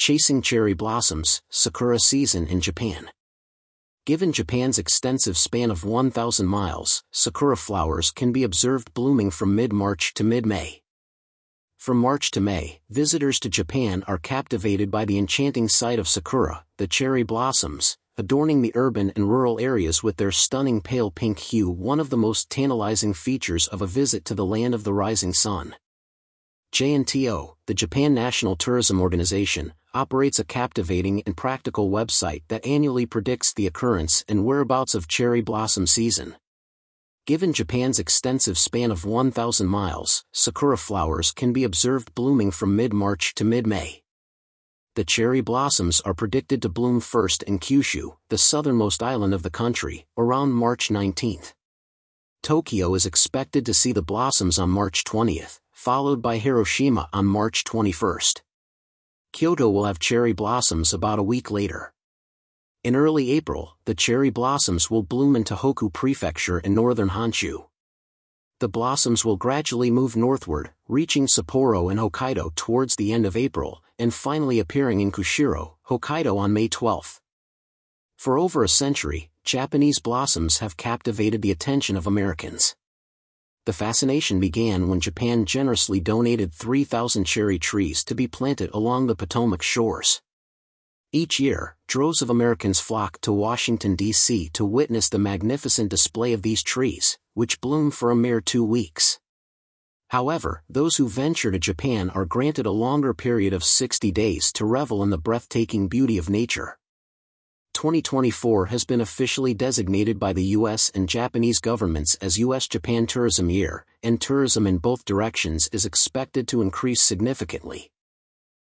Chasing cherry blossoms, Sakura season in Japan. Given Japan's extensive span of 1,000 miles, sakura flowers can be observed blooming from mid-March to mid-May. From March to May, visitors to Japan are captivated by the enchanting sight of sakura, the cherry blossoms, adorning the urban and rural areas with their stunning pale pink hue, one of the most tantalizing features of a visit to the land of the rising sun. JNTO, the Japan National Tourism Organization, operates a captivating and practical website that annually predicts the occurrence and whereabouts of cherry blossom season. Given Japan's extensive span of 1,000 miles, sakura flowers can be observed blooming from mid-March to mid-May. The cherry blossoms are predicted to bloom first in Kyushu, the southernmost island of the country, around March 19. Tokyo is expected to see the blossoms on March 20, followed by Hiroshima on March 21. Kyoto will have cherry blossoms about a week later. In early April, the cherry blossoms will bloom in Tohoku Prefecture in northern Honshu. The blossoms will gradually move northward, reaching Sapporo and Hokkaido towards the end of April, and finally appearing in Kushiro, Hokkaido on May 12. For over a century, Japanese blossoms have captivated the attention of Americans. The fascination began when Japan generously donated 3,000 cherry trees to be planted along the Potomac shores. Each year, droves of Americans flock to Washington, D.C. to witness the magnificent display of these trees, which bloom for a mere 2 weeks. However, those who venture to Japan are granted a longer period of 60 days to revel in the breathtaking beauty of nature. 2024 has been officially designated by the U.S. and Japanese governments as U.S.-Japan Tourism Year, and tourism in both directions is expected to increase significantly.